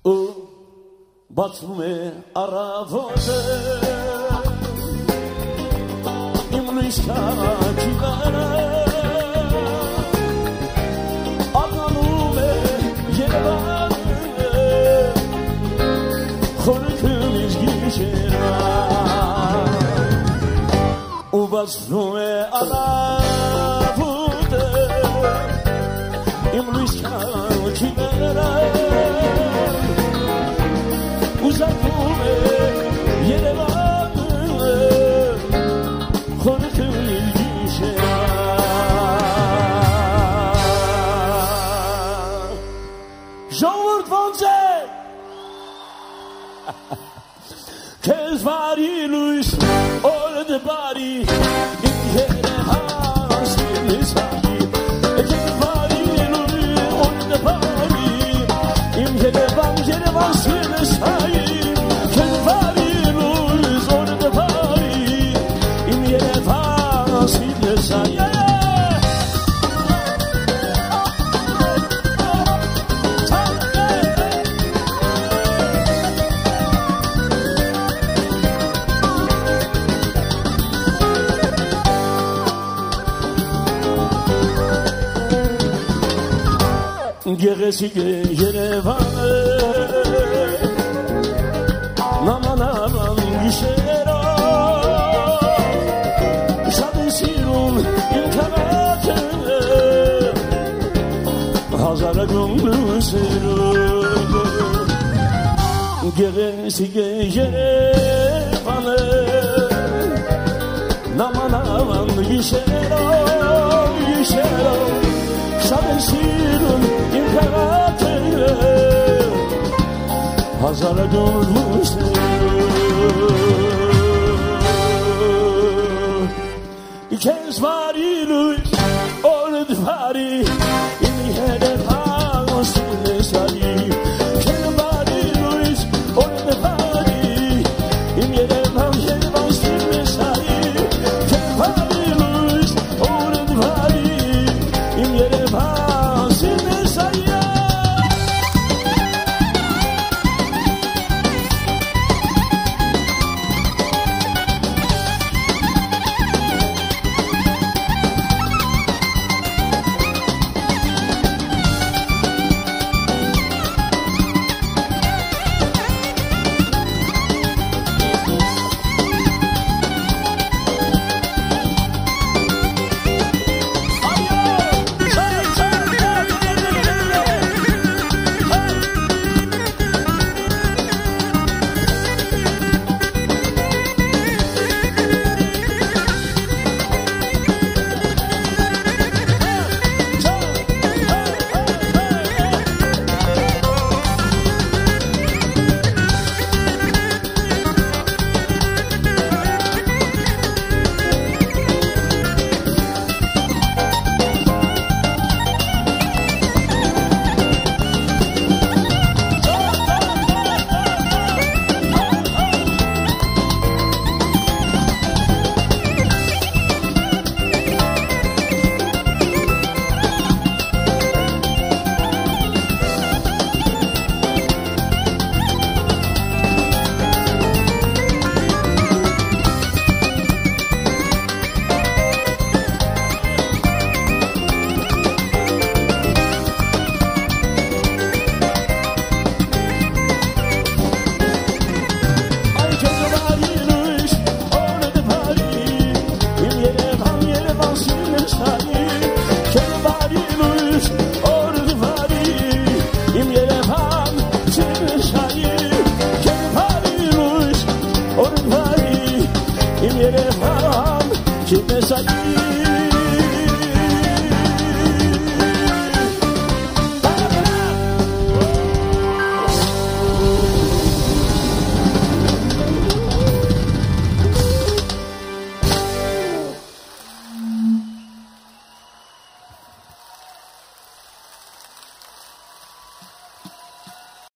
Բացվում է առավոտը իմ լույս քաղաքի վրա ականում է Երևանը խորքում իս գիշերը ու բացվում է առավոտը իմ լույս քաղաքի վրա Uzakım Yerevan'ı Korkun ilgişe Jean-Claude Van Zandt Kezvari Luis All the body In Yerevan Stillisagi Kezvari Luis All the body In Yerevan Stillisagi Գեղեցիկ է Երևանը Նամանավան գիշերով Շատ է սիրում իմ քաղաքը Հազարագուն լույսերով Գեղեցիկ է Երևանը Նամանավան գիշերով Շատ է սիրում իմ քաղաքը Հազարագուն լույսերով Քեզ վարի լույս օրդ վարի իմ Երևան սիրեսարի Քեզ վարի լույս օրդ վարի իմ Երևան սիրեսարի Քեզ վարի լույս օրդ վարի իմ Երևան սիրեսարի Yerevan, Yerevan,